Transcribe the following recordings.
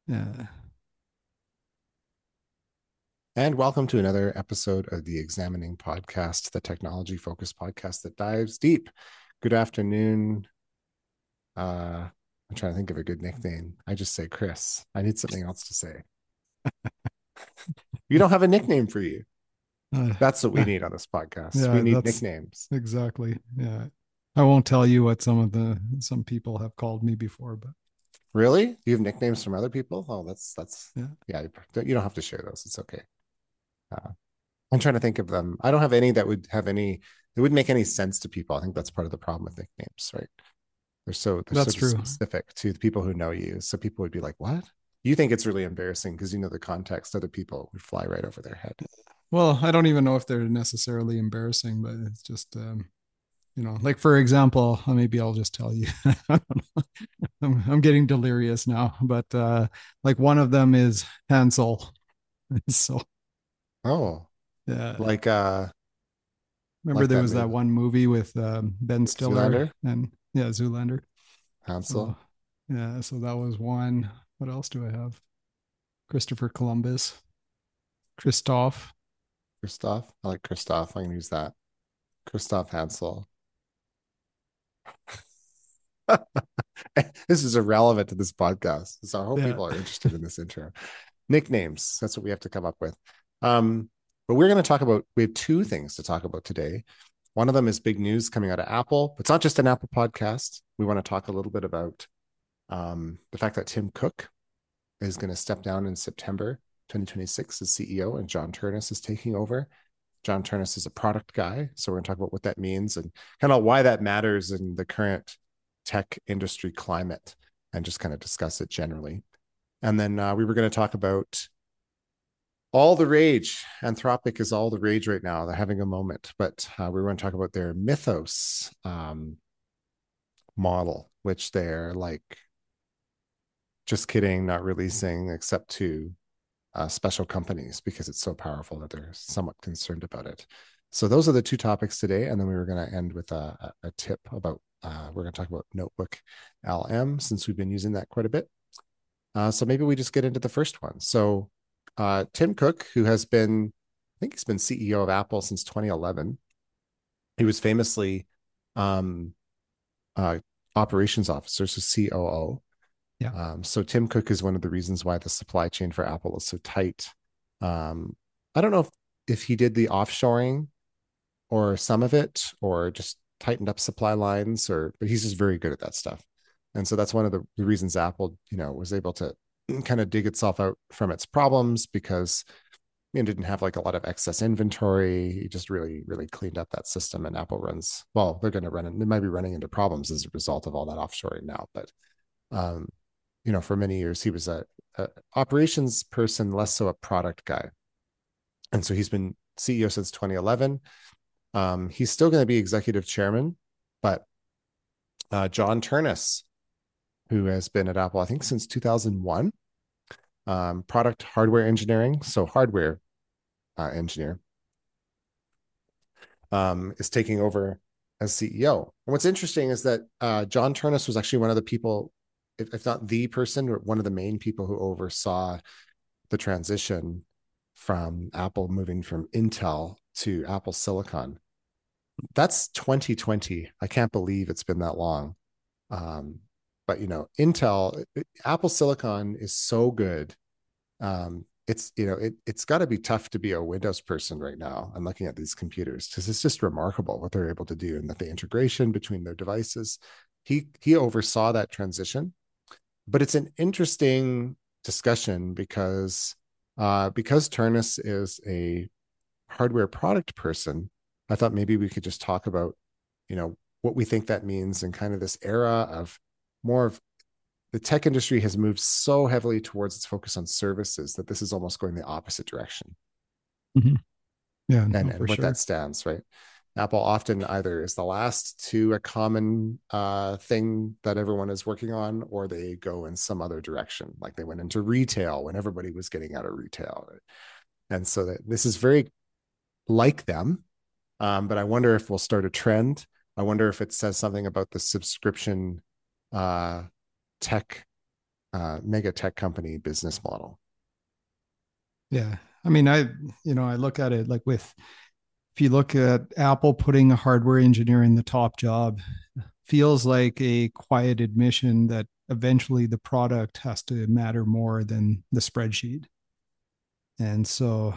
Yeah. And welcome to another episode of the Examining Podcast, the technology focused podcast that dives deep. Good afternoon. I'm trying to think of a good nickname. I just say Chris. I need something else to say. You don't have a nickname for you. Uh, That's what we uh, need on this podcast. We yeah, need that's nicknames. exactly. Yeah. I won't tell you what some people have called me before, but Really? Do you have nicknames from other people? Oh, that's yeah. yeah. You don't have to share those. It's okay. Uh, I'm trying to think of them. I don't have any that would have any. It wouldn't make any sense to people. I think that's part of the problem with nicknames, right? They're so That's just true. specific to the people who know you. So people would be like, "What?" You think it's really embarrassing because you know the context. Other people would fly right over their head. Well, I don't even know if they're necessarily embarrassing, but it's just like for example, maybe I'll just tell you. I don't know. I'm getting delirious now, but like one of them is Hansel. So Oh, yeah. like Remember like there that was that movie one movie with Ben Stiller Zoolander, and yeah, Zoolander. So Hansel, yeah, so that was one. What else do I have? Christopher Columbus, Christoph. Christoph. I like Christoph. I can use that. Christoph Hansel. This is irrelevant to this podcast, so I hope Yeah. people are interested in this intro. Nicknames. That's what we have to come up with. Um, but we're going to talk about. We have two things to talk about today. One of them is big news coming out of Apple. It's not just an Apple podcast. We want to talk a little bit about the fact that Tim Cook is going to step down in September 2026 as CEO, and John Ternus is taking over. John Ternus is a product guy, so we're going to talk about what that means and kind of why that matters in the current tech industry climate, and just kind of discuss it generally. And then we were going to talk about all the rage. Anthropic is all the rage right now. They're having a moment, but we want to talk about their Mythos model, which they're like, just kidding, not releasing except to special companies because it's so powerful that they're somewhat concerned about it. So those are the two topics today, and then we were going to end with a tip about. We're going to talk about Notebook LM since we've been using that quite a bit. So maybe we just get into the first one. So Tim Cook, who has been, I think he's been CEO of Apple since 2011. He was famously um, uh, operations officer, so COO. Yeah. So Tim Cook is one of the reasons why the supply chain for Apple is so tight. I don't know if he did the offshoring or some of it, or just tightened up supply lines, or but he's just very good at that stuff. And so that's one of the reasons Apple, was able to kind of dig itself out from its problems because didn't have like a lot of excess inventory. He just really, really cleaned up that system. And Apple runs, well, they're going to run it. They might be running into problems as a result of all that offshoring now. But um, for many years he was a operations person, less so a product guy. And so he's been CEO since 2011. He's still going to be executive chairman, but John Ternus, who has been at Apple, I think since 2001, product hardware engineering, so hardware engineer, is taking over as CEO. And what's interesting is that John Ternus was actually one of the people, if not the person, one of the main people who oversaw the transition from Apple moving from Intel to Apple Silicon. That's 2020. I can't believe it's been that long. Um, but Intel, Apple Silicon is so good. It's got to be tough to be a Windows person right now. I'm looking at these computers because it's just remarkable what they're able to do, and that the integration between their devices. He oversaw that transition, but it's an interesting discussion because Turnus is a hardware product person. I thought maybe we could just talk about what we think that means in kind of this era of more of the tech industry has moved so heavily towards its focus on services that this is almost going the opposite direction, Mhm. Yeah, and no, for what that sure. stands, right? Apple often either is the last to a common thing that everyone is working on, or they go in some other direction. Like they went into retail when everybody was getting out of retail. Right? And so that this is very like them. But I wonder if we'll start a trend. I wonder if it says something about the subscription uh, tech mega tech company business model. Yeah. I mean, I look at it like with, if you look at Apple putting a hardware engineer in the top job, feels like a quiet admission that eventually the product has to matter more than the spreadsheet. And so,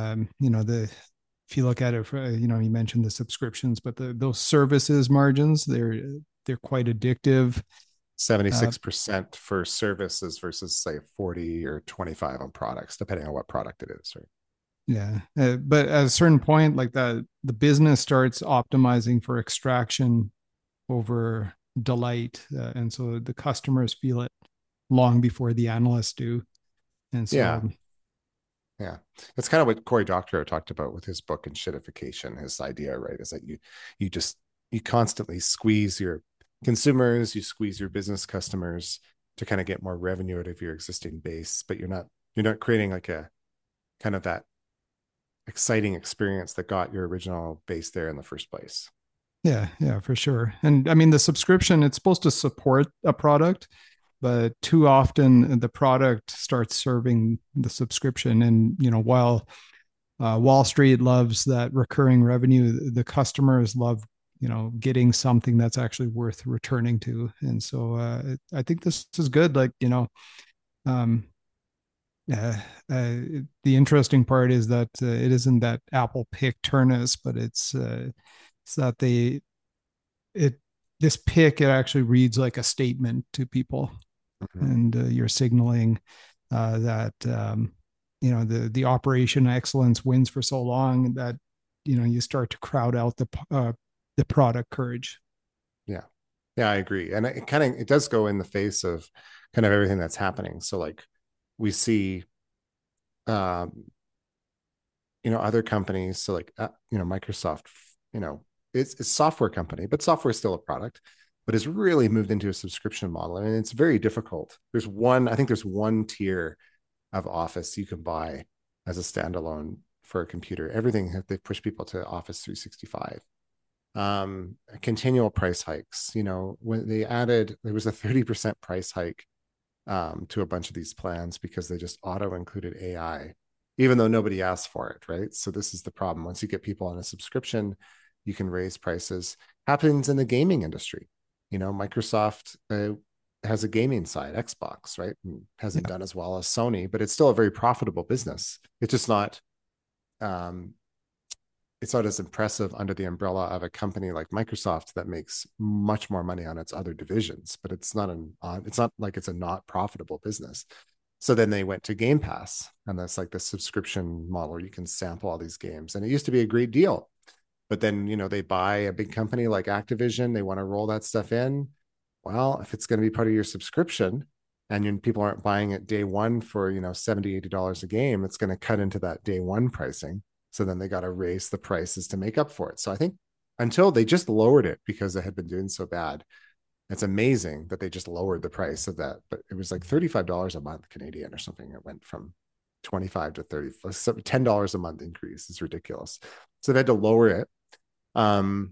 if you look at it, you mentioned the subscriptions, but those services margins, they're quite addictive. Uh, 76% for services versus say 40 or 25 on products, depending on what product it is, right? yeah, but at a certain point, like that, the business starts optimizing for extraction over delight, and so the customers feel it long before the analysts do. And Yeah. so, Yeah. That's kind of what Cory Doctorow talked about with his book and shitification. His idea, right, is that you just you constantly squeeze your consumers, you squeeze your business customers to kind of get more revenue out of your existing base, but you're not creating like a kind of that exciting experience that got your original base there in the first place. yeah, for sure. And I mean, the subscription, it's supposed to support a product, but too often the product starts serving the subscription. And, while Wall Street loves that recurring revenue, the customers love, getting something that's actually worth returning to. And so I think this is good. Like, um, uh, the interesting part is that it isn't that Apple picked Turnus, but it's that it this pick, it actually reads like a statement to people, Mm-hmm. and you're signaling that the operation excellence wins for so long that you start to crowd out the product courage. Yeah. Yeah, I agree. And it does go in the face of kind of everything that's happening. So like we see um other companies, so like Microsoft, you know it's a software company, but software is still a product, but it's really moved into a subscription model, and it's very difficult. I think there's one tier of Office you can buy as a standalone for a computer. Everything they push people to Office 365. Continual price hikes. When there was a 30% price hike to a bunch of these plans because they just auto included AI, even though nobody asked for it, right? So this is the problem. Once you get people on a subscription, you can raise prices. Happens in the gaming industry. Microsoft has a gaming side, Xbox, right? And hasn't Yeah, done as well as Sony, but it's still a very profitable business. It's just not um, it's not as impressive under the umbrella of a company like Microsoft that makes much more money on its other divisions, but it's not like it's a not profitable business. So then they went to Game Pass, and that's like the subscription model where you can sample all these games. And it used to be a great deal. But then, they buy a big company like Activision, they want to roll that stuff in. Well, if it's going to be part of your subscription and people aren't buying it day one for, $70, $80 a game, it's going to cut into that day one pricing. So then they got to raise the prices to make up for it. So I think until they just lowered it because they had been doing so bad, it's amazing that they just lowered the price of that. But it was like $35 a month Canadian or something. It went from 25 to 30, $10 a month increase is ridiculous. So they had to lower it. Um,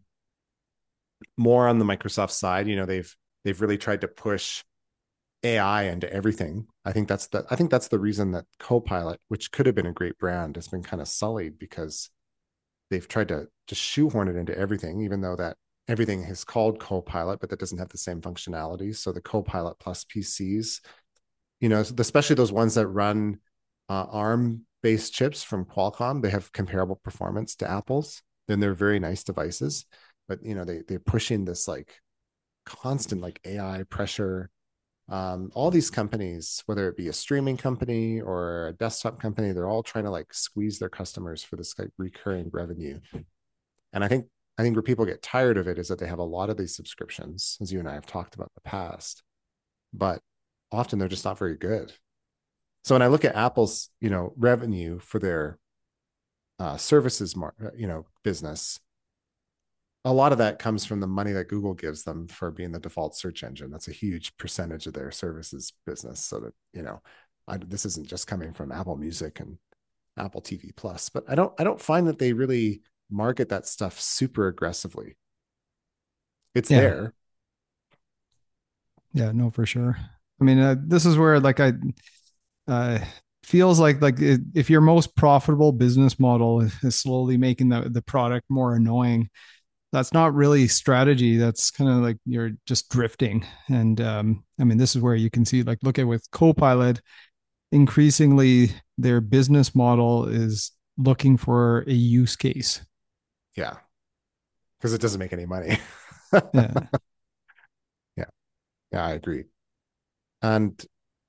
More on the Microsoft side, they've really tried to push AI into everything. I think that's the reason that Copilot, which could have been a great brand, has been kind of sullied because they've tried to just shoehorn it into everything, even though that everything is called Copilot, but that doesn't have the same functionality. So the Copilot Plus PCs, especially those ones that run ARM based chips from Qualcomm, they have comparable performance to Apple's. Then they're very nice devices, but they're pushing this like constant like AI pressure. All these companies, whether it be a streaming company or a desktop company, they're all trying to like squeeze their customers for this like recurring revenue. And I think where people get tired of it is that they have a lot of these subscriptions, as you and I have talked about in the past, but often they're just not very good. So when I look at Apple's, revenue for their services, business, a lot of that comes from the money that Google gives them for being the default search engine. That's a huge percentage of their services business. So that, this isn't just coming from Apple Music and Apple TV Plus, but I don't find that they really market that stuff super aggressively. It's yeah, there. yeah, no, for sure. I mean, this is where like uh, feels like if your most profitable business model is slowly making the product more annoying, that's not really strategy. That's kind of like you're just drifting. And I mean, this is where you can see, like, look at with Copilot, increasingly their business model is looking for a use case. Yeah, because it doesn't make any money. Yeah. Yeah, yeah, I agree. And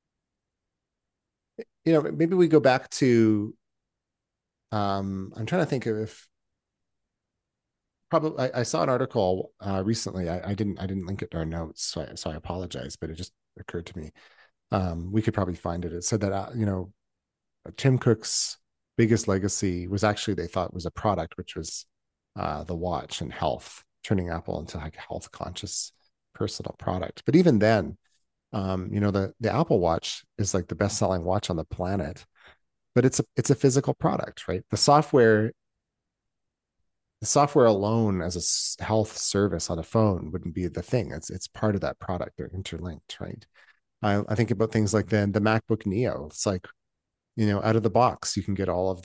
maybe we go back to I'm trying to think of if probably I saw an article recently. I didn't link it to our notes, so I apologize, but it just occurred to me. We could probably find it. It said that Tim Cook's biggest legacy was actually they thought was a product, which was the watch and health, turning Apple into like a health conscious personal product. But even then, the Apple Watch is like the best selling watch on the planet, but it's a physical product, right? The software alone as a health service on a phone wouldn't be the thing. It's part of that product. They're interlinked, right? I think about things like the MacBook Neo. It's like, out of the box, you can get all of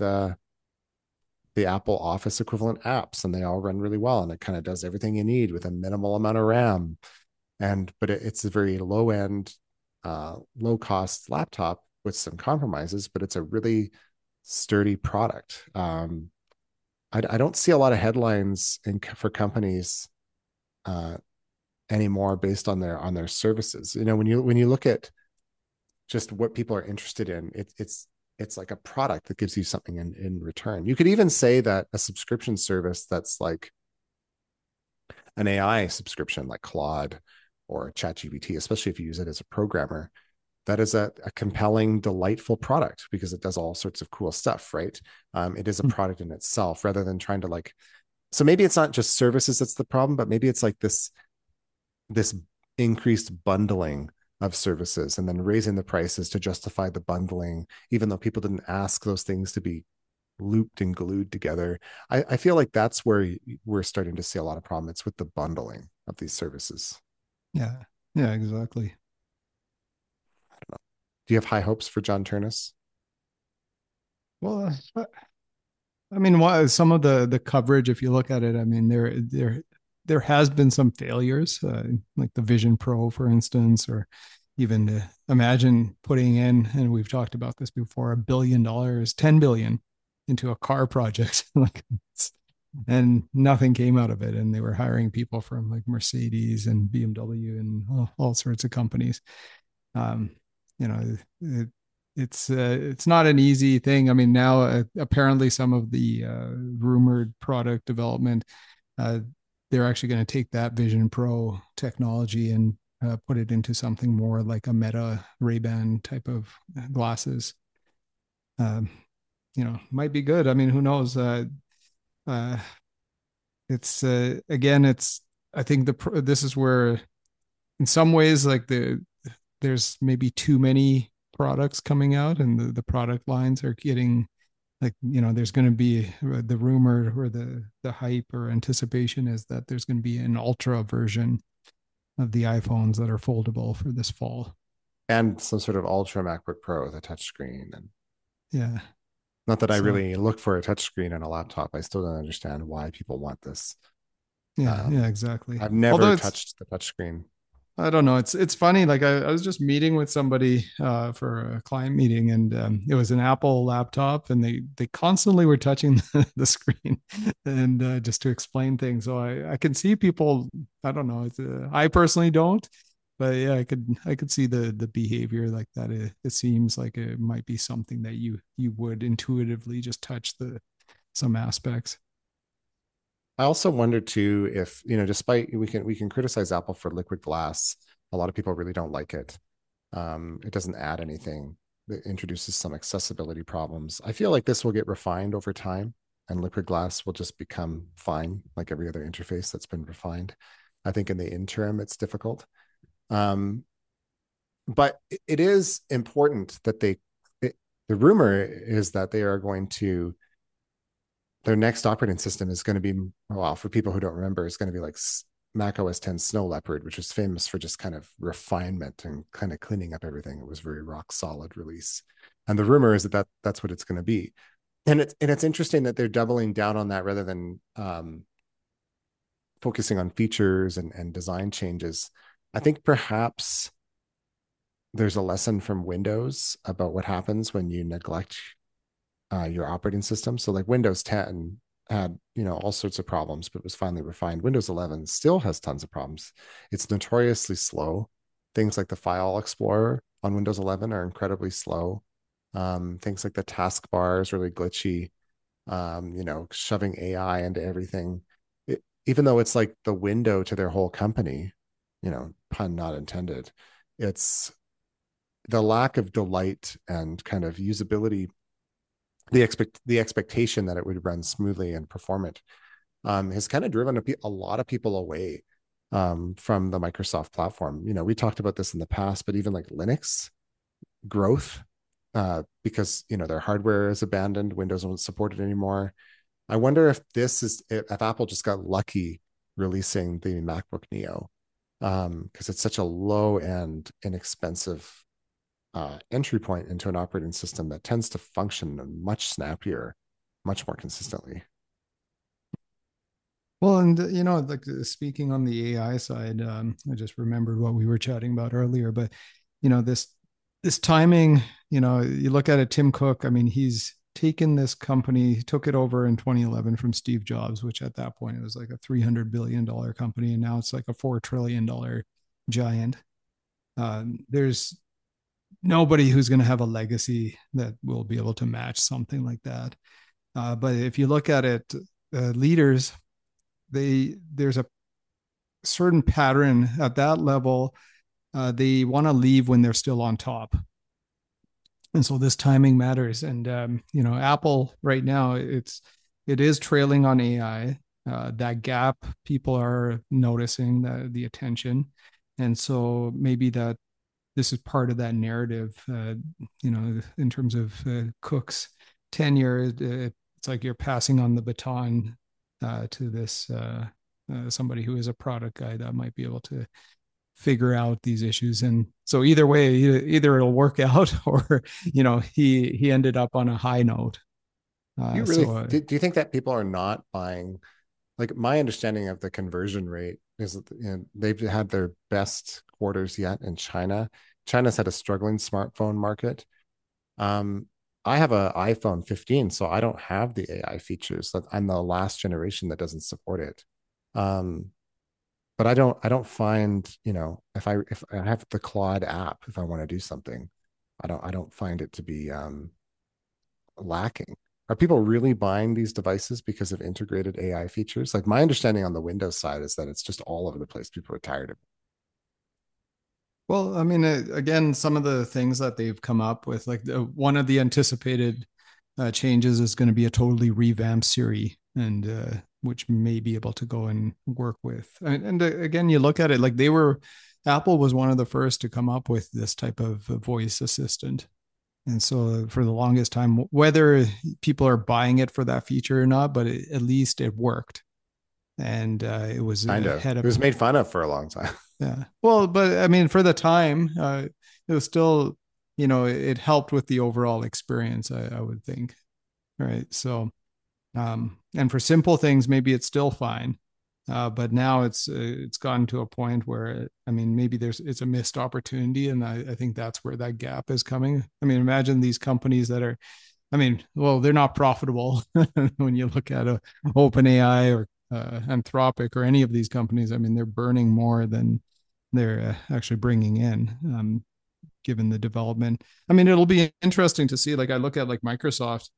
the Apple Office equivalent apps, and they all run really well, and it kind of does everything you need with a minimal amount of RAM. But it's a very low end, low cost laptop with some compromises, but it's a really sturdy product. I don't see a lot of headlines for companies uh, anymore based on their services. When you look at just what people are interested in, it's like a product that gives you something in return. You could even say that a subscription service that's like an AI subscription, like Claude or ChatGPT, especially if you use it as a programmer, that is a compelling, delightful product because it does all sorts of cool stuff, right? It is a product in itself rather than trying to like. So maybe it's not just services that's the problem, but maybe it's like this increased bundling of services and then raising the prices to justify the bundling, even though people didn't ask those things to be looped and glued together. I feel like that's where we're starting to see a lot of problems. It's with the bundling of these services. Yeah. Yeah, exactly. Do you have high hopes for John Turnus? Well, I mean, some of the coverage, if you look at it, I mean, there has been some failures, like the Vision Pro, for instance, or even imagine putting in, and we've talked about this before, $1 billion, 10 billion into a car project, like, and nothing came out of it. And they were hiring people from like Mercedes and BMW and all sorts of companies. Um, you know, it's not an easy thing. I mean, now apparently some of the rumored product development, uh, they're actually going to take that Vision Pro technology and put it into something more like a Meta Ray-Ban type of glasses. Um, might be good. I mean, who knows? Uh, it's again, it's I think this is where, in some ways, like there's maybe too many products coming out, and the product lines are getting like, there's going to be the rumor or the hype or anticipation is that there's going to be an ultra version of the iPhones that are foldable for this fall. And some sort of ultra MacBook Pro with a touchscreen. And Yeah. not that I So really look for a touchscreen on a laptop. I still don't understand why people want this. yeah, Um, exactly. I've Although never it's touched the touchscreen. I don't know. It's funny. Like I was just meeting with somebody for a client meeting, and it was an Apple laptop, and they constantly were touching the screen, and just to explain things. So I can see people. I don't know. I personally don't, but yeah, I could see the behavior like that. It seems like it might be something that you would intuitively just touch the some aspects. I also wonder too if, despite we can criticize Apple for liquid glass, a lot of people really don't like it. It doesn't add anything. It introduces some accessibility problems. I feel like this will get refined over time, and liquid glass will just become fine, like every other interface that's been refined. I think in the interim, it's difficult. Um, but it is important that the rumor is that they are going to, their next operating system is going to be, well, for people who don't remember, it's going to be like Mac OS 10 Snow Leopard, which was famous for just kind of refinement and kind of cleaning up everything. It was very rock solid release. And the rumor is that's what it's going to be. And it's interesting that they're doubling down on that rather than focusing on features and design changes. I think perhaps there's a lesson from Windows about what happens when you neglect your operating system. So like Windows 10 had, all sorts of problems, but was finally refined. Windows 11 still has tons of problems. It's notoriously slow. Things like the File Explorer on Windows 11 are incredibly slow. Things like the taskbar is really glitchy. Shoving AI into everything. Even though it's like the window to their whole company, pun not intended, it's the lack of delight and kind of usability, the expectation that it would run smoothly and performant, has kind of driven a lot of people away from the Microsoft platform. We talked about this in the past, but even like Linux growth, because their hardware is abandoned, Windows won't support it anymore. I wonder if Apple just got lucky releasing the MacBook Neo, because it's such a low end, inexpensive entry point into an operating system that tends to function much snappier, much more consistently. Well, and like speaking on the AI side, I just remembered what we were chatting about earlier. But this timing, you look at it, Tim Cook. I mean, he's taken this company, he took it over in 2011 from Steve Jobs, which at that point it was like a $300 billion company, and now it's like a $4 trillion giant. There's nobody who's going to have a legacy that will be able to match something like that. But if you look at it, leaders, there's a certain pattern at that level. They want to leave when they're still on top, and so this timing matters. And Apple right now, it is trailing on AI. That gap, people are noticing the attention, and so maybe that this is part of that narrative. In terms of Cook's tenure, it's like you're passing on the baton to this somebody who is a product guy that might be able to figure out these issues. And so either way, either it'll work out or he ended up on a high note. You really do you think that people are not buying? Like, my understanding of the conversion rate is that they've had their best quarters yet in China. China's had a struggling smartphone market. I have an iPhone 15, so I don't have the AI features. I'm the last generation that doesn't support it. But I don't find, if I have the Claude app, if I want to do something, I don't find it to be lacking. Are people really buying these devices because of integrated AI features? Like, my understanding on the Windows side is that it's just all over the place. People are tired of it. Well, I mean, again, some of the things that they've come up with, like one of the anticipated changes is going to be a totally revamped Siri, and which may be able to go and work with. And again, you look at it like Apple was one of the first to come up with this type of voice assistant. And so for the longest time, whether people are buying it for that feature or not, but at least it worked. And it was Kind of. ahead It of. was made fun of for a long time. Yeah. Well, but I mean, for the time, it was still, it helped with the overall experience, I would think. Right. So, and for simple things, maybe it's still fine. But now it's gotten to a point where, I mean, maybe it's a missed opportunity. And I think that's where that gap is coming. I mean, imagine these companies that are, I mean, well, they're not profitable when you look at OpenAI or Anthropic or any of these companies. I mean, they're burning more than they're actually bringing in, given the development. I mean, it'll be interesting to see. Like, I look at like Microsoft,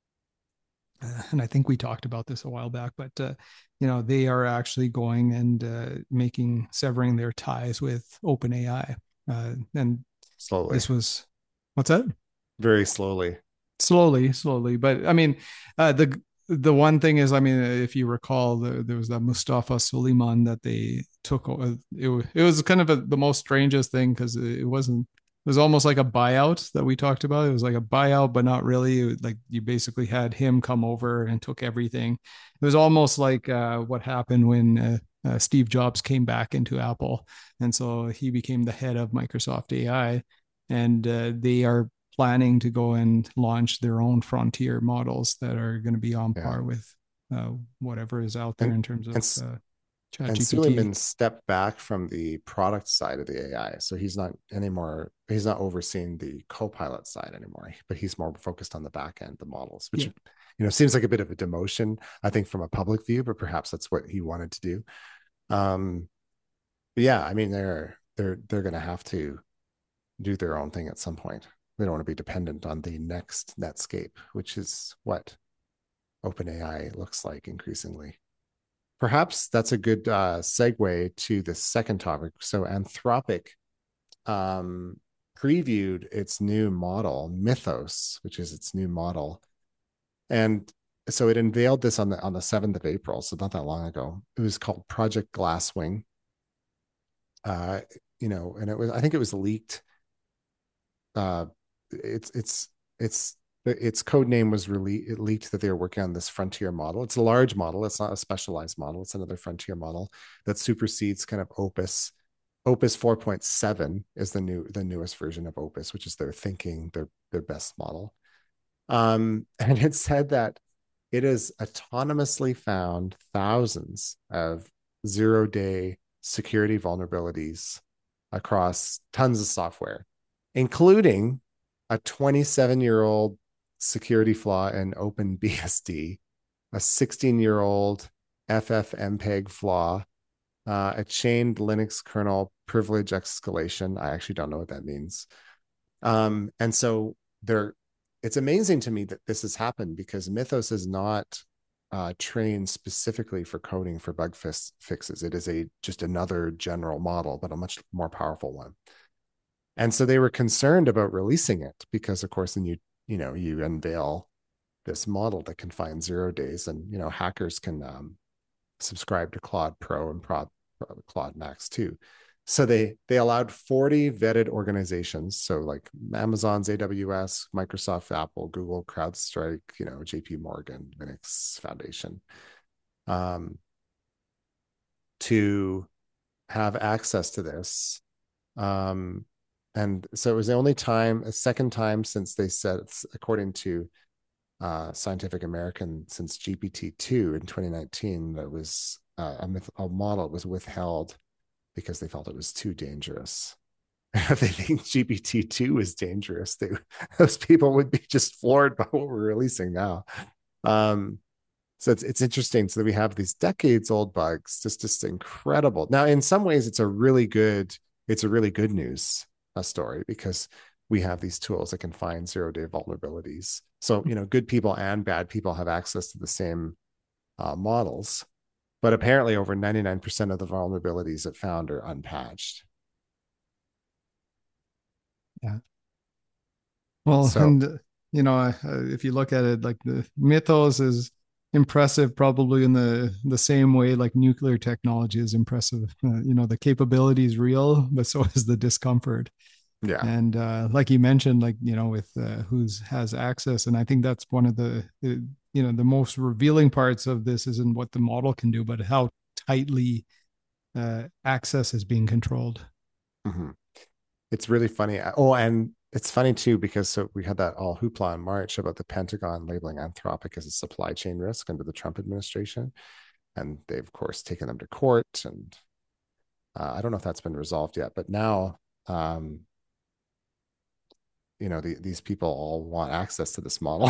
and I think we talked about this a while back, but they are actually going and severing their ties with OpenAI, and Slowly. this was what's that? Very slowly. Slowly, but I mean, the one thing is, I mean, if you recall, there was that Mustafa Suleiman that they took. It was kind of the most strangest thing because it wasn't. It was almost like a buyout that we talked about. It was like a buyout, but not really. Like you basically had him come over and took everything. It was almost like what happened when Steve Jobs came back into Apple, and so he became the head of Microsoft AI, and they are planning to go and launch their own frontier models that are going to be on Yeah. par with whatever is out there And in terms of and and ChatGPT. Suleiman stepped back from the product side of the AI. So he's not anymore, he's not overseeing the co-pilot side anymore, but he's more focused on the back end, the models, which, Yeah, seems like a bit of a demotion, I think, from a public view, but perhaps that's what he wanted to do. Um, but yeah, I mean, they're going to have to do their own thing at some point. They don't want to be dependent on the next Netscape, which is what OpenAI looks like increasingly. Perhaps that's a good segue to the second topic. So Anthropic um, previewed its new model, Mythos, which is its new model, and so it unveiled this on the 7th of April, so not that long ago. It was called Project Glasswing. Uh, and I think it was leaked. Uh, it's its code name was it leaked that they were working on this frontier model. It's a large model. It's not a specialized model. It's another frontier model that supersedes kind of Opus. Opus 4.7 is the newest version of Opus, which is their best model. And it said that it has autonomously found thousands of 0-day security vulnerabilities across tons of software, including a 27-year-old security flaw in OpenBSD, a 16-year-old FFmpeg flaw, a chained Linux kernel privilege escalation. I actually don't know what that means. And so it's amazing to me that this has happened because Mythos is not trained specifically for coding for bug fixes. It is just another general model, but a much more powerful one. And so they were concerned about releasing it because, of course, then you unveil this model that can find 0 days, and hackers can subscribe to Claude Pro and Claude Max too. So they allowed 40 vetted organizations, so like Amazon's AWS, Microsoft, Apple, Google, CrowdStrike, JP Morgan, Linux Foundation, to have access to this. And so it was the only time, a second time since they said, according to Scientific American, since GPT-2 in 2019, that was a model was withheld because they felt it was too dangerous. If they think GPT-2 is dangerous, those people would be just floored by what we're releasing now. So it's interesting. So that we have these decades old bugs, just incredible. Now, in some ways, it's a really good news story because we have these tools that can find 0-day vulnerabilities. So good people and bad people have access to the same models, but apparently over 99% of the vulnerabilities it found are unpatched. yeah. Well, So and if you look at it, like the Mythos is impressive, probably in the same way like nuclear technology is impressive. The capability is real, but so is the discomfort. yeah. And like you mentioned, like with who's has access, and I think that's one of the most revealing parts of this isn't what the model can do, but how tightly access is being controlled. Mm-hmm. It's really funny. Oh, and it's funny too because so we had that all hoopla in March about the Pentagon labeling Anthropic as a supply chain risk under the Trump administration, and they've of course taken them to court, and I don't know if that's been resolved yet, but now these people all want access to this model.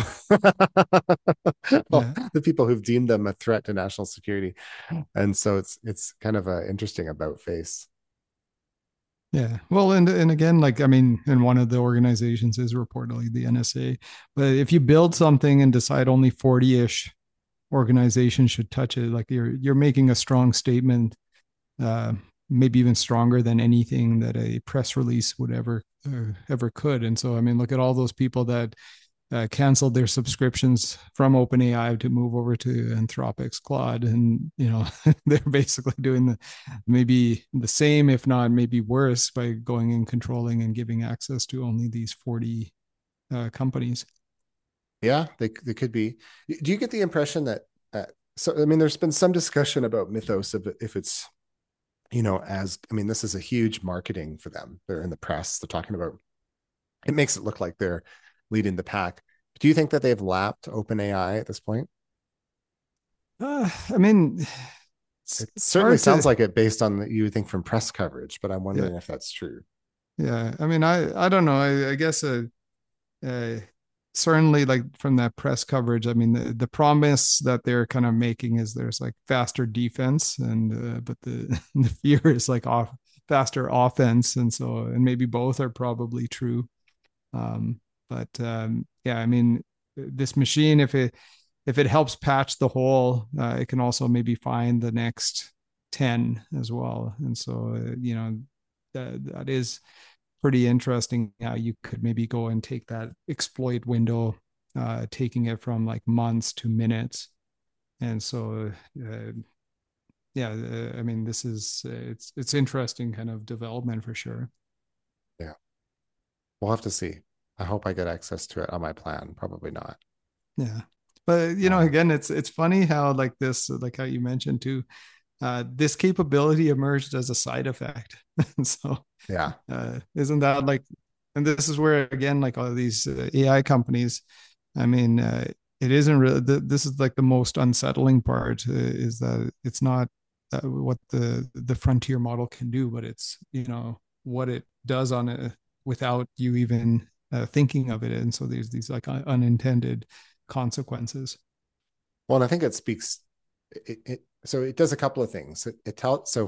Well, Yeah. the people who've deemed them a threat to national security, and so it's kind of an interesting about face. Yeah. Well, and again, like I mean, and one of the organizations is reportedly the NSA. But if you build something and decide only 40-ish organizations should touch it, like you're making a strong statement, uh, maybe even stronger than anything that a press release would ever could. And so, I mean, look at all those people that canceled their subscriptions from OpenAI to move over to Anthropic's Claude, and they're basically doing maybe the same, if not maybe worse, by going and controlling and giving access to only these 40 companies. Yeah, they could be. Do you get the impression that So, I mean, there's been some discussion about Mythos if it's, as, I mean, this is a huge marketing for them. They're in the press. They're talking about, it makes it look like they're leading the pack. Do you think that they've lapped OpenAI at this point? I mean, It it's certainly hard to, sounds like it based on you would think from press coverage, but I'm yeah, wondering if that's true. yeah. I mean, I don't know. I guess uh, certainly like from that press coverage, I mean, the promise that they're kind of making is there's like faster defense, and but the the fear is like faster offense, and so and maybe both are probably true. But yeah, I mean, this machine, if it helps patch the hole, it can also maybe find the next 10 as well. And so, that is pretty interesting how you could maybe go and take that exploit window, taking it from like months to minutes. And so, yeah, I mean, this is it's interesting kind of development for sure. Yeah, we'll have to see. I hope I get access to it on my plan. Probably not. Yeah. But Uh, again, it's funny how like this, like how you mentioned too, this capability emerged as a side effect. And so, yeah. isn't that like, and this is where again, like all of these AI companies, I mean, it isn't really, this is like the most unsettling part, is that it's not what the frontier model can do, but it's, what it does on it without you even thinking of it. And so there's these like unintended consequences. Well, and I think it speaks. So it does a couple of things. It tells. So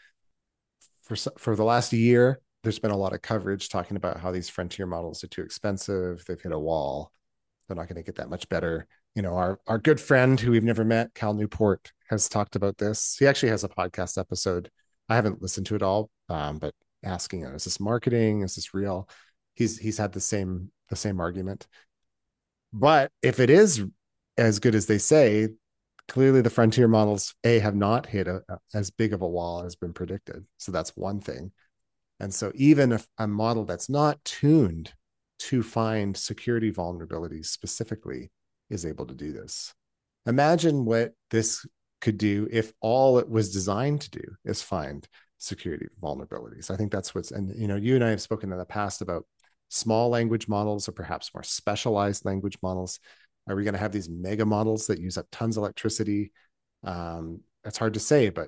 for the last year, there's been a lot of coverage talking about how these frontier models are too expensive. They've hit a wall. They're not going to get that much better. Our good friend who we've never met, Cal Newport, has talked about this. He actually has a podcast episode. I haven't listened to it all, but asking, is this marketing? Is this real? He's had the same argument. But if it is as good as they say, clearly the frontier models have not hit as big of a wall as been predicted. So that's one thing. And so even if a model that's not tuned to find security vulnerabilities specifically is able to do this. Imagine what this could do if all it was designed to do is find security vulnerabilities. I think that's and you and I have spoken in the past about small language models or perhaps more specialized language models. Are we going to have these mega models that use up tons of electricity? It's hard to say, but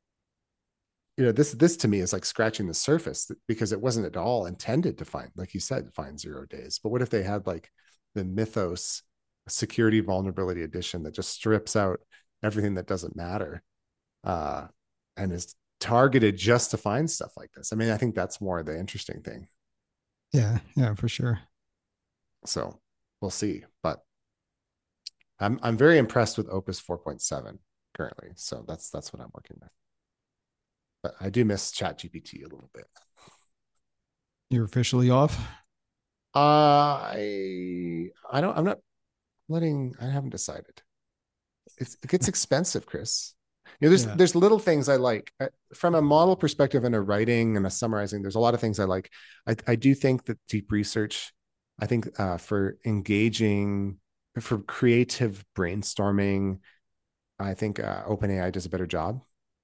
this to me is like scratching the surface because it wasn't at all intended to find, like you said, find 0 days. But what if they had like the Mythos security vulnerability edition that just strips out everything that doesn't matter, uh, and is targeted just to find stuff like this? I mean, I think that's more the interesting thing. Yeah, yeah, for sure. So we'll see. But I'm very impressed with Opus 4.7 currently. So that's what I'm working with. But I do miss ChatGPT a little bit. You're officially off. I don't. I'm not letting. I haven't decided. It gets expensive, Chris. There's Yeah. there's little things I like from a model perspective and a writing and a summarizing. There's a lot of things I like. I do think that deep research. I think for engaging, for creative brainstorming, I think OpenAI does a better job.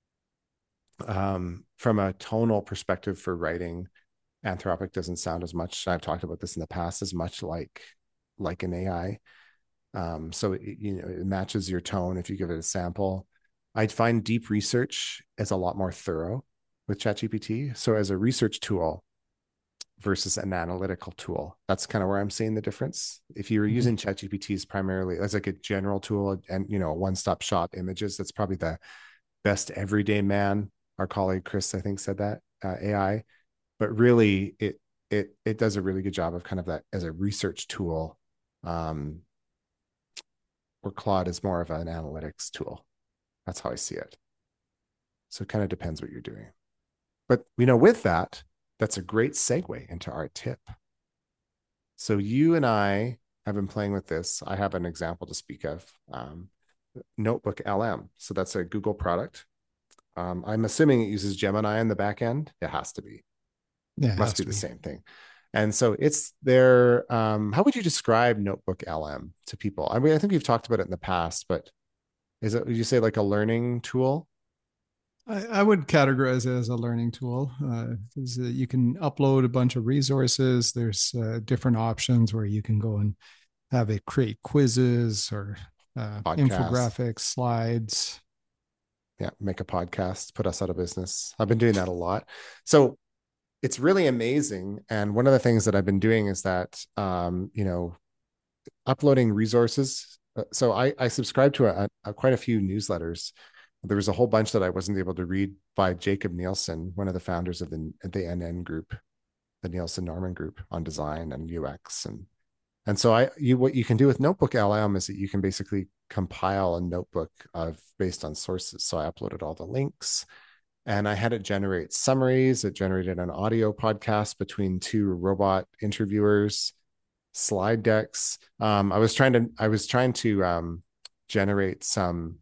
From a tonal perspective for writing, Anthropic doesn't sound as much. I've talked about this in the past, as much like an AI. So it matches your tone if you give it a sample. I'd find deep research as a lot more thorough with ChatGPT. So as a research tool versus an analytical tool, that's kind of where I'm seeing the difference. If you were Mhm. using ChatGPTs primarily as like a general tool and a one-stop shop images, that's probably the best everyday man. Our colleague Chris, I think, said that AI, but really it does a really good job of kind of that as a research tool. Um, where Claude is more of an analytics tool. That's how I see it. So it kind of depends what you're doing. But with that, that's a great segue into our tip. So you and I have been playing with this. I have an example to speak of. Notebook LM. So that's a Google product. I'm assuming it uses Gemini in the back end. It has to be. Yeah, it Must has be to the be. same thing. And so it's their, how would you describe Notebook LM to people? I mean, I think we've talked about it in the past, but Is it, would you say like a learning tool? I would categorize it as a learning tool. 'Cause, you can upload a bunch of resources. There's different options where you can go and have it create quizzes or Podcast. infographics, slides. Yeah, make a podcast, put us out of business. I've been doing that a lot. So it's really amazing. And one of the things that I've been doing is that, uploading resources. So I subscribe to quite a few newsletters. There was a whole bunch that I wasn't able to read by Jacob Nielsen, one of the founders of the NN group, the Nielsen Norman group on design and UX. And so what you can do with Notebook LM is that you can basically compile a notebook of based on sources. So I uploaded all the links and I had it generate summaries. It generated an audio podcast between two robot interviewers, slide decks. I was trying to generate some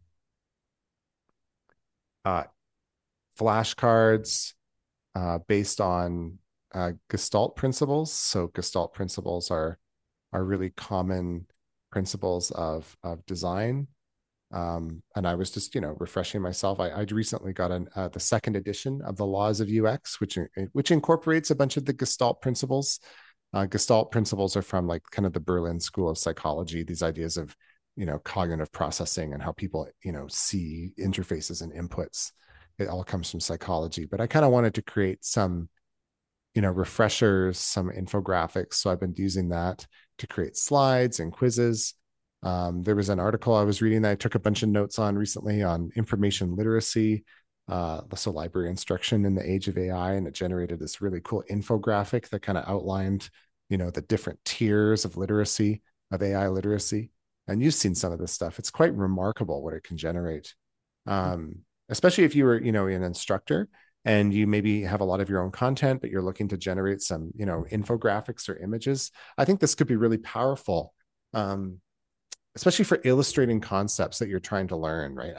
uh, flashcards based on Gestalt principles. So Gestalt principles are really common principles of design. And I was just, refreshing myself. I recently got the second edition of the Laws of UX, which incorporates a bunch of the Gestalt principles. Gestalt principles are from like kind of the Berlin School of Psychology. These ideas of, cognitive processing and how people, see interfaces and inputs. It all comes from psychology. But I kind of wanted to create some, refreshers, some infographics. So I've been using that to create slides and quizzes. There was an article I was reading that I took a bunch of notes on recently on information literacy, so library instruction in the age of AI, and it generated this really cool infographic that kind of outlined, the different tiers of literacy, of AI literacy. And you've seen some of this stuff. It's quite remarkable what it can generate, especially if you were, an instructor and you maybe have a lot of your own content, but you're looking to generate some, infographics or images. I think this could be really powerful. Especially for illustrating concepts that you're trying to learn, right?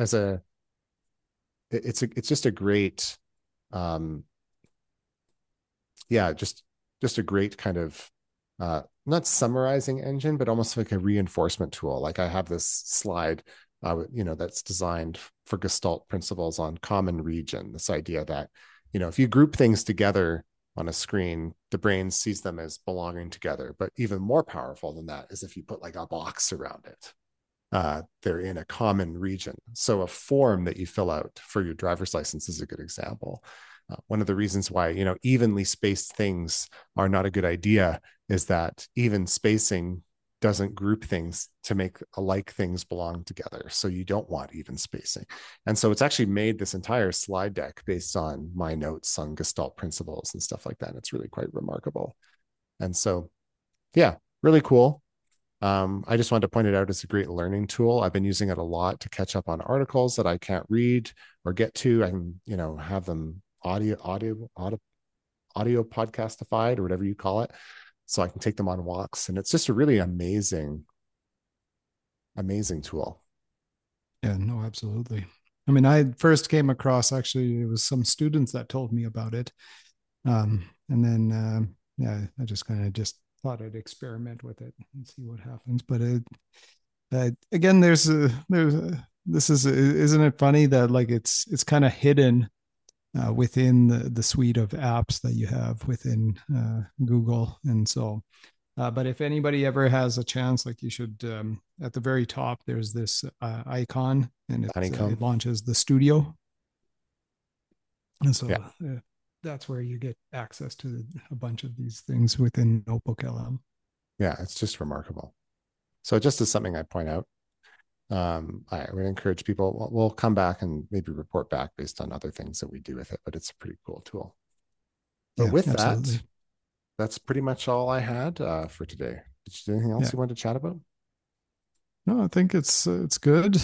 It's just a great, um, yeah, just a great kind of not summarizing engine, but almost like a reinforcement tool. Like I have this slide, that's designed for Gestalt principles on common region. This idea that, if you group things together on a screen, the brain sees them as belonging together. But even more powerful than that is if you put like a box around it. They're in a common region. So a form that you fill out for your driver's license is a good example. One of the reasons why, evenly spaced things are not a good idea is that even spacing doesn't group things to make alike things belong together. So you don't want even spacing. And so it's actually made this entire slide deck based on my notes on Gestalt principles and stuff like that. And it's really quite remarkable. And so, yeah, really cool. I just wanted to point it out as a great learning tool. I've been using it a lot to catch up on articles that I can't read or get to. I can, have them audio podcastified or whatever you call it. So I can take them on walks. And it's just a really amazing, amazing tool. Yeah, no, absolutely. I mean, I first came across actually it was some students that told me about it, and then yeah, I just kind of just thought I'd experiment with it and see what happens. But again, this is isn't it funny that like it's kind of hidden within the suite of apps that you have within Google, and so but if anybody ever has a chance, like you should, at the very top, there's this icon and Honeycomb. it launches the studio. And so Yeah. that's where you get access to a bunch of these things within Notebook LM. Yeah. It's just remarkable. So just as something I point out, I would encourage people, we'll come back and maybe report back based on other things that we do with it, but it's a pretty cool tool. But Yeah, with absolutely. that, that's pretty much all I had for today. Did you do anything else Yeah. you wanted to chat about? No, I think it's good.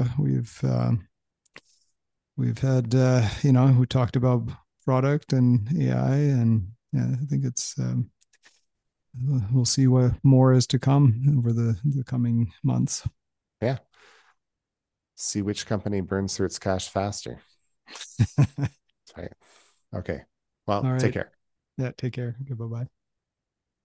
We've had we talked about product and AI, and yeah, I think it's we'll see what more is to come over the coming months. Yeah. See which company burns through its cash faster. Right. Okay. Well, All take right. care. Yeah. Take care. Okay. Bye bye.